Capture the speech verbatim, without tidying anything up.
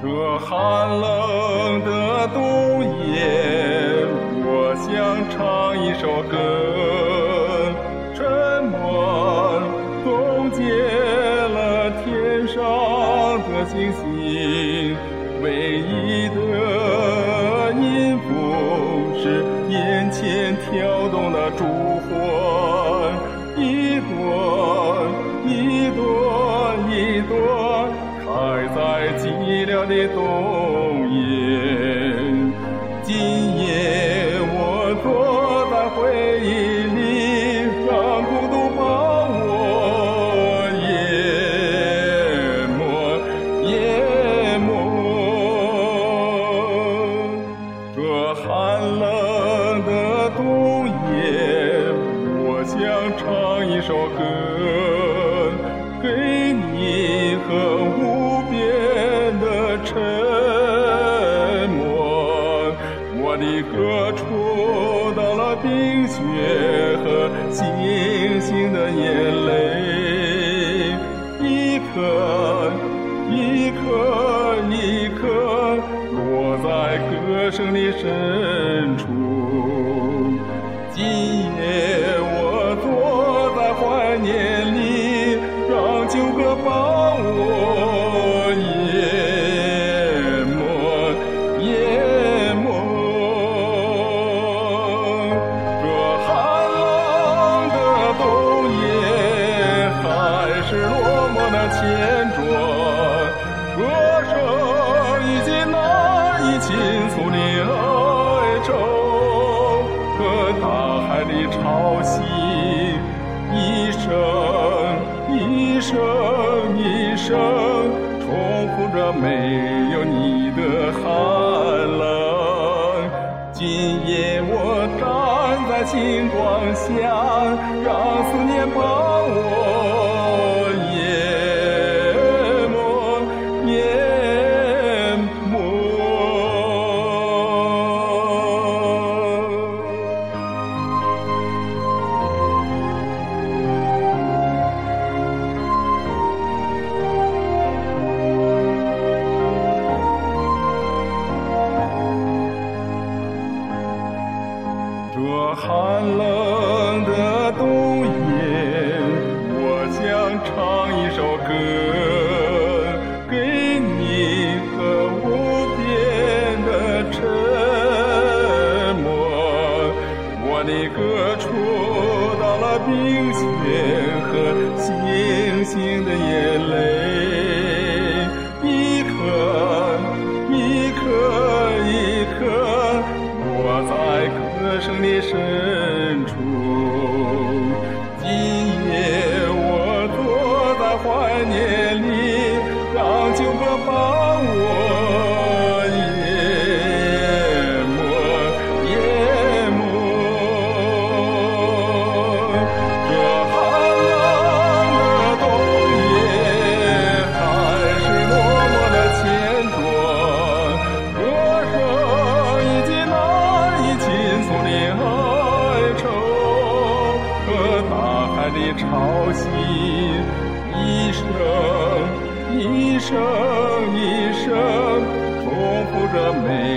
这寒冷的冬夜，我想唱一首歌，沉默冻结了天上的星星，唯一的音符是眼前跳动的烛火，一朵一朵一朵开在寂寥的冬夜。今夜我坐在回忆里，让孤独把我淹没淹没。这寒冷的冬夜，我想唱一首歌，给你和无边的沉默。我的歌触到了冰雪和星星的眼泪，一颗一颗一颗落在歌声的深处。今夜我坐在怀念里，让旧歌把我淹没淹没。这寒冷的冬夜，还是落寞的牵着，歌声已经难以倾诉的哀愁，和大海的潮汐，一声一声一声重复着没有你的寒冷。今夜我站在星光下，让思念把我淹没淹没。这寒冷的冬夜，我想唱一首歌，给你和无边的沉默。我的歌触到了冰雪和星星的眼泪，一颗一颗一颗落在歌声的深处。今夜我坐在怀念里，让旧歌把我淹没淹没。这寒冷的冬夜，还是落寞的牵着，歌声已经难以倾诉的哀愁，和大海的潮汐，一声一声一声重复着每